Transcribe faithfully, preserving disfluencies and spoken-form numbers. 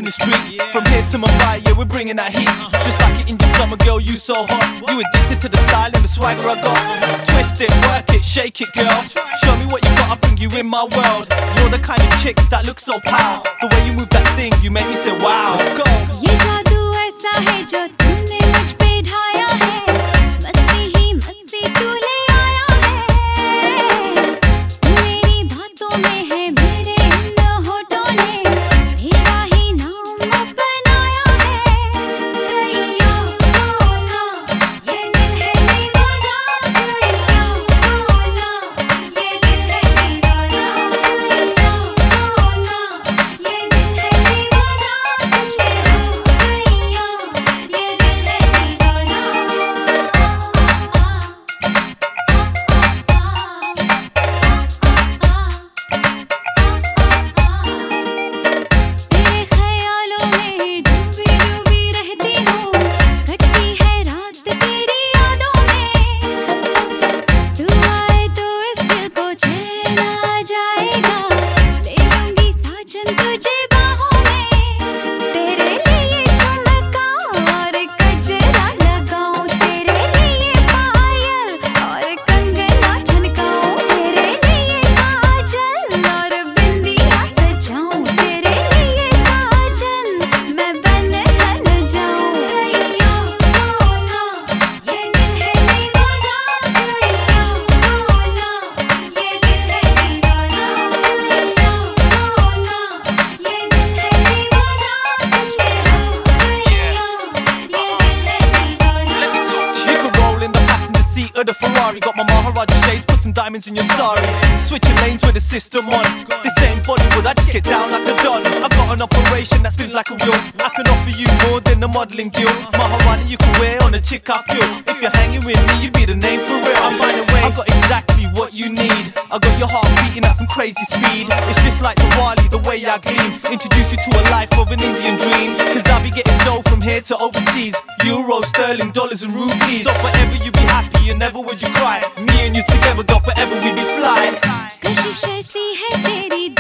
the street. From here to Mumbai, yeah, we're bringing that heat. Just like it in your summer, girl, you so hot. You addicted to the style and the swagger I got. Twist it, work it, shake it, girl. Show me what you got, I'll bring you in my world. You're the kind of chick that looks so pow. The way you move that thing, you make me say wow. Let's go. ये जादू ऐसा है जो तूने मुझ पे ढाया है, मस्ती ही मस्ती तू ले आया है। मेरी बातों में है मेरे इन होठों ने तेरा ही नाम बनाया है। सैया बोला ये दिल है दीवाना, सैया बोला ये दिल है दीवाना, सैया बोला ये दिल है दीवाना, तुझ पे हो सैया ये दिल है दीवाना। तेरे ख्यालों में डूबी डूबी रहती हूँ, कटती है रात तेरी यादों में। तू आए तो इस दिल को चैन आ जाएगा, ले लूंगी साजन तुझे बाहों में। तेरे लिए झुमका और गजरा लगाऊं, तेरे लिए पायल और कंगना झनकाऊं, तेरे लिए काजल और बिंदिया सजाऊं, तेरे लिए साजन मैं बन जन जाऊं। सैया बोला ये दिल है दीवाना, सैया बोला ये दिल है दीवाना, सैया बोला ये दिल है दीवाना, तुझ पे हो सैया ये दिल है दीवाना। Let me talk to you. You can roll in the passenger seat of the Ferrari. Got my Maharaja shades, put some diamonds in your sari. Switching lanes with the system on. This ain't Bollywood, I just get down like a don. I got an operation that spins like a wheel. I can offer you more than a modeling deal. Maharani you can wear on a chick I feel. If you're hanging with me, you be the name for real. I'm by the way, I got exactly what you need. I got your heart beating at some crazy speed. It's just like Diwali, the way I gleam. Introduce you to a life of an Indian dream. Cause I'll be getting dough from here to overseas. Euros, sterling, dollars and rupees. So forever you be happy and never would you cry. Me and you together, girl, forever we be fly. कशिश ऐसी है तेरी